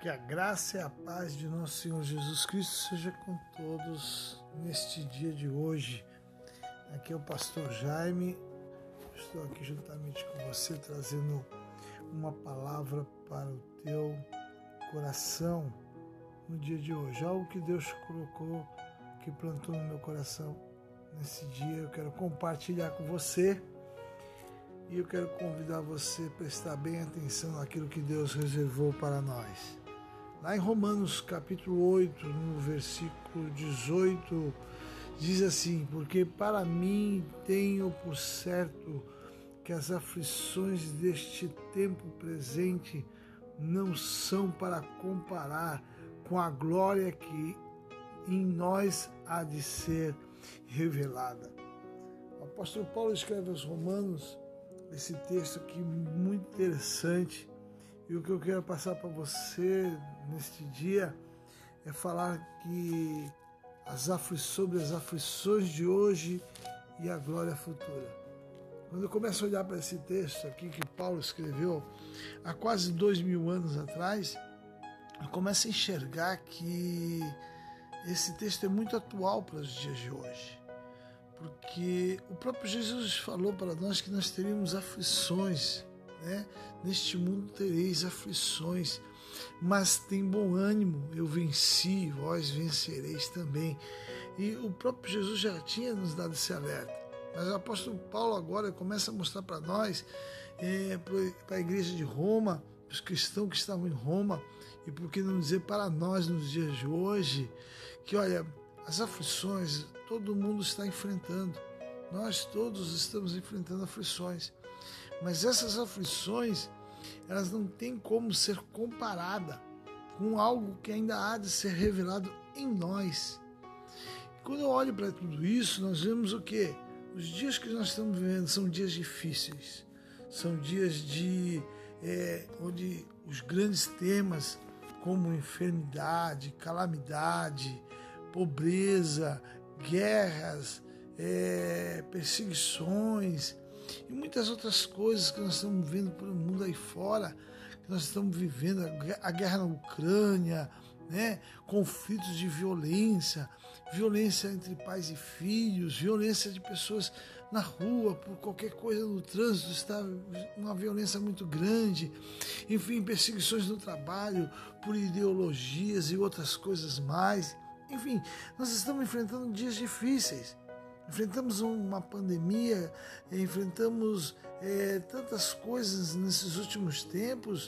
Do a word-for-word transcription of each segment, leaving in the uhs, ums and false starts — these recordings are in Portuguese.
Que a graça e a paz de nosso Senhor Jesus Cristo seja com todos neste dia de hoje. Aqui é o pastor Jaime, estou aqui juntamente com você trazendo uma palavra para o teu coração no dia de hoje. Algo que Deus colocou, que plantou no meu coração nesse dia, eu quero compartilhar com você. E eu quero convidar você a prestar bem atenção naquilo que Deus reservou para nós. Lá em Romanos capítulo oito, no versículo dezoito, diz assim: porque para mim tenho por certo que as aflições deste tempo presente não são para comparar com a glória que em nós há de ser revelada. O apóstolo Paulo escreve aos Romanos esse texto aqui muito interessante, e o que eu quero passar para você neste dia é falar que as aflições, sobre as aflições de hoje e a glória futura. Quando eu começo a olhar para esse texto aqui que Paulo escreveu há quase dois mil anos atrás, eu começo a enxergar que esse texto é muito atual para os dias de hoje. Porque o próprio Jesus falou para nós que nós teríamos aflições, né? Neste mundo tereis aflições, mas tem bom ânimo, eu venci, vós vencereis também. E o próprio Jesus já tinha nos dado esse alerta. Mas o apóstolo Paulo agora começa a mostrar para nós, é, para a igreja de Roma, para os cristãos que estavam em Roma, e por que não dizer para nós nos dias de hoje, que olha, as aflições todo mundo está enfrentando. Nós todos estamos enfrentando aflições. Mas essas aflições, elas não têm como ser comparadas com algo que ainda há de ser revelado em nós. Quando eu olho para tudo isso, nós vemos o quê? Os dias que nós estamos vivendo são dias difíceis. São dias de, é, onde os grandes temas como enfermidade, calamidade, pobreza, guerras, é, perseguições e muitas outras coisas que nós estamos vendo pelo mundo aí fora, que nós estamos vivendo, a guerra na Ucrânia, né? Conflitos de violência, violência entre pais e filhos, violência de pessoas na rua, por qualquer coisa no trânsito, está uma violência muito grande, enfim, perseguições no trabalho, por ideologias e outras coisas mais. Enfim, nós estamos enfrentando dias difíceis, enfrentamos uma pandemia, enfrentamos é, tantas coisas nesses últimos tempos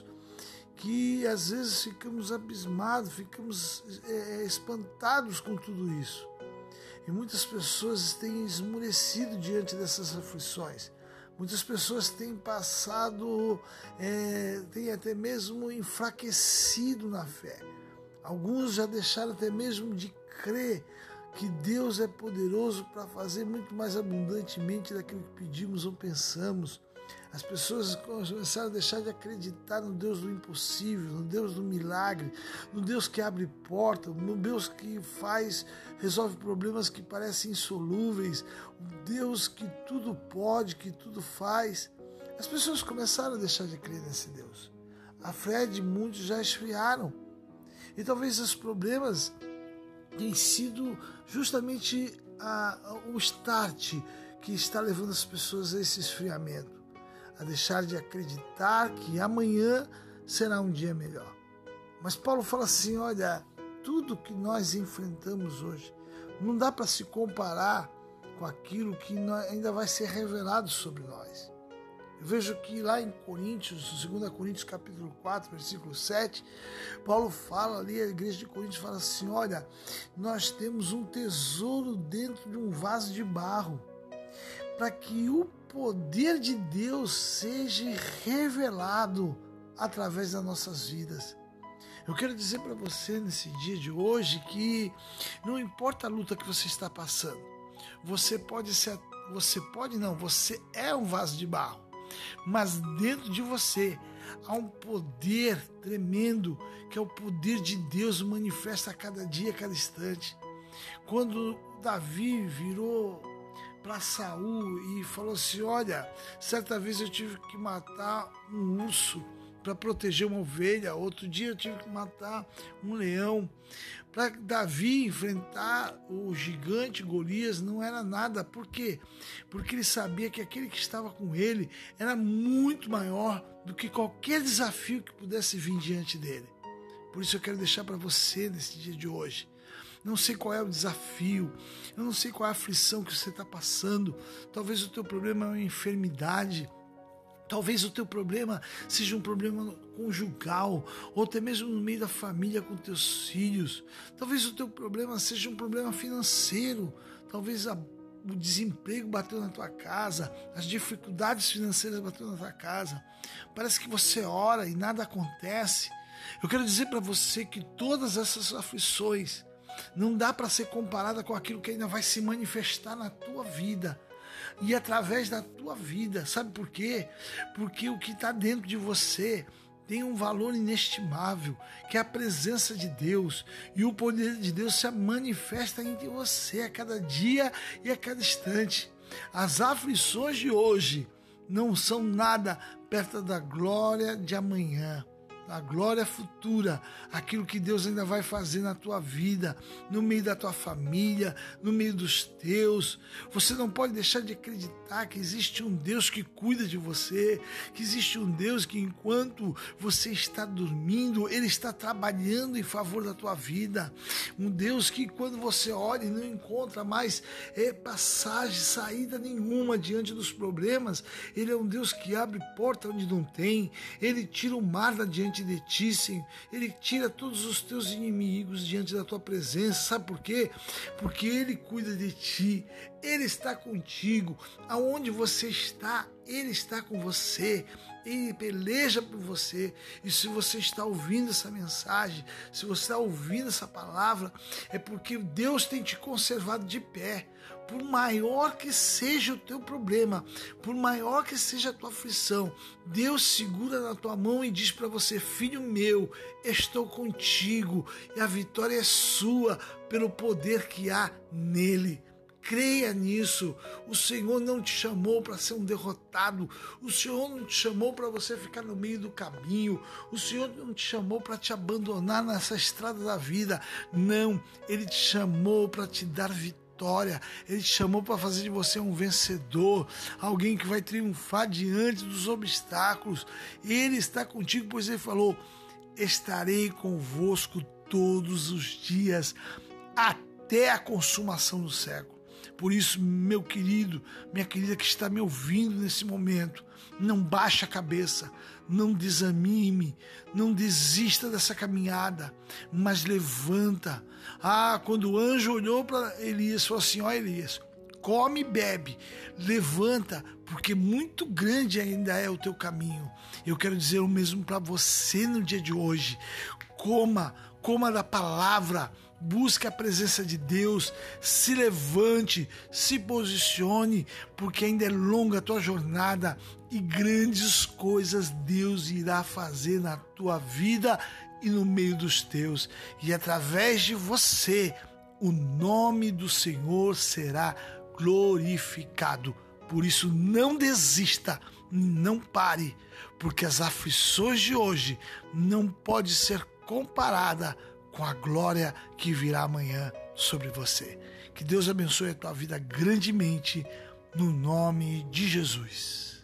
que às vezes ficamos abismados, ficamos é, espantados com tudo isso. E muitas pessoas têm esmurecido diante dessas aflições. Muitas pessoas têm passado, é, têm até mesmo enfraquecido na fé. Alguns já deixaram até mesmo de crer que Deus é poderoso para fazer muito mais abundantemente daquilo que pedimos ou pensamos. As pessoas começaram a deixar de acreditar no Deus do impossível, no Deus do milagre, no Deus que abre porta, no Deus que faz, resolve problemas que parecem insolúveis, o Deus que tudo pode, que tudo faz. As pessoas começaram a deixar de crer nesse Deus. A fé de muitos já esfriaram. E talvez os problemas tenham sido justamente a, a, o start que está levando as pessoas a esse esfriamento, a deixar de acreditar que amanhã será um dia melhor. Mas Paulo fala assim, olha, tudo que nós enfrentamos hoje não dá para se comparar com aquilo que ainda vai ser revelado sobre nós. Eu vejo que lá em Coríntios, dois Coríntios capítulo quatro, versículo sete, Paulo fala ali, a igreja de Coríntios fala assim, olha, nós temos um tesouro dentro de um vaso de barro, para que o poder de Deus seja revelado através das nossas vidas. Eu quero dizer para você nesse dia de hoje que não importa a luta que você está passando, você pode ser, você pode não, você é um vaso de barro. Mas dentro de você há um poder tremendo, que é o poder de Deus manifesta a cada dia, a cada instante. Quando Davi virou para Saul e falou assim, olha, certa vez eu tive que matar um urso para proteger uma ovelha. Outro dia eu tive que matar um leão. Para Davi enfrentar o gigante Golias não era nada. Por quê? Porque ele sabia que aquele que estava com ele era muito maior do que qualquer desafio que pudesse vir diante dele. Por isso eu quero deixar para você nesse dia de hoje. Não sei qual é o desafio, eu não sei qual é a aflição que você está passando. Talvez o teu problema é uma enfermidade. Talvez o teu problema seja um problema conjugal, ou até mesmo no meio da família com teus filhos. Talvez o teu problema seja um problema financeiro. Talvez a, o desemprego bateu na tua casa, as dificuldades financeiras bateu na tua casa. Parece que você ora e nada acontece. Eu quero dizer para você que todas essas aflições não dá para ser comparada com aquilo que ainda vai se manifestar na tua vida. E através da tua vida. Sabe por quê? Porque o que está dentro de você tem um valor inestimável, que é a presença de Deus. E o poder de Deus se manifesta em você a cada dia e a cada instante. As aflições de hoje não são nada perto da glória de amanhã. A glória futura, aquilo que Deus ainda vai fazer na tua vida, no meio da tua família, no meio dos teus. Você não pode deixar de acreditar que existe um Deus que cuida de você, que existe um Deus que enquanto você está dormindo, Ele está trabalhando em favor da tua vida. Um Deus que quando você olha e não encontra mais é, passagem, saída nenhuma diante dos problemas, Ele é um Deus que abre porta onde não tem, Ele tira o mar da diante de ti, Senhor. Ele tira todos os teus inimigos diante da tua presença. Sabe por quê? Porque Ele cuida de ti. Ele está contigo. Aonde você está, Ele está com você. Ele peleja por você. E se você está ouvindo essa mensagem, se você está ouvindo essa palavra, é porque Deus tem te conservado de pé. Por maior que seja o teu problema, por maior que seja a tua aflição, Deus segura na tua mão e diz para você: filho meu, estou contigo e a vitória é sua pelo poder que há nele. Creia nisso. O Senhor não te chamou para ser um derrotado. O Senhor não te chamou para você ficar no meio do caminho. O Senhor não te chamou para te abandonar nessa estrada da vida. Não, Ele te chamou para te dar vitória. Vitória. Ele te chamou para fazer de você um vencedor, alguém que vai triunfar diante dos obstáculos. Ele está contigo, pois Ele falou: estarei convosco todos os dias, até a consumação do século. Por isso, meu querido, minha querida que está me ouvindo nesse momento, não baixe a cabeça, não desanime, não desista dessa caminhada, mas levanta. Ah, quando o anjo olhou para Elias, falou assim: ó Elias, come e bebe, levanta, porque muito grande ainda é o teu caminho. Eu quero dizer o mesmo para você no dia de hoje. Coma, coma da palavra, busque a presença de Deus, se levante, se posicione, porque ainda é longa a tua jornada e grandes coisas Deus irá fazer na tua vida e no meio dos teus. E através de você, o nome do Senhor será glorificado. Por isso, não desista, não pare, porque as aflições de hoje não podem ser comparadas com a glória que virá amanhã sobre você. Que Deus abençoe a tua vida grandemente, no nome de Jesus.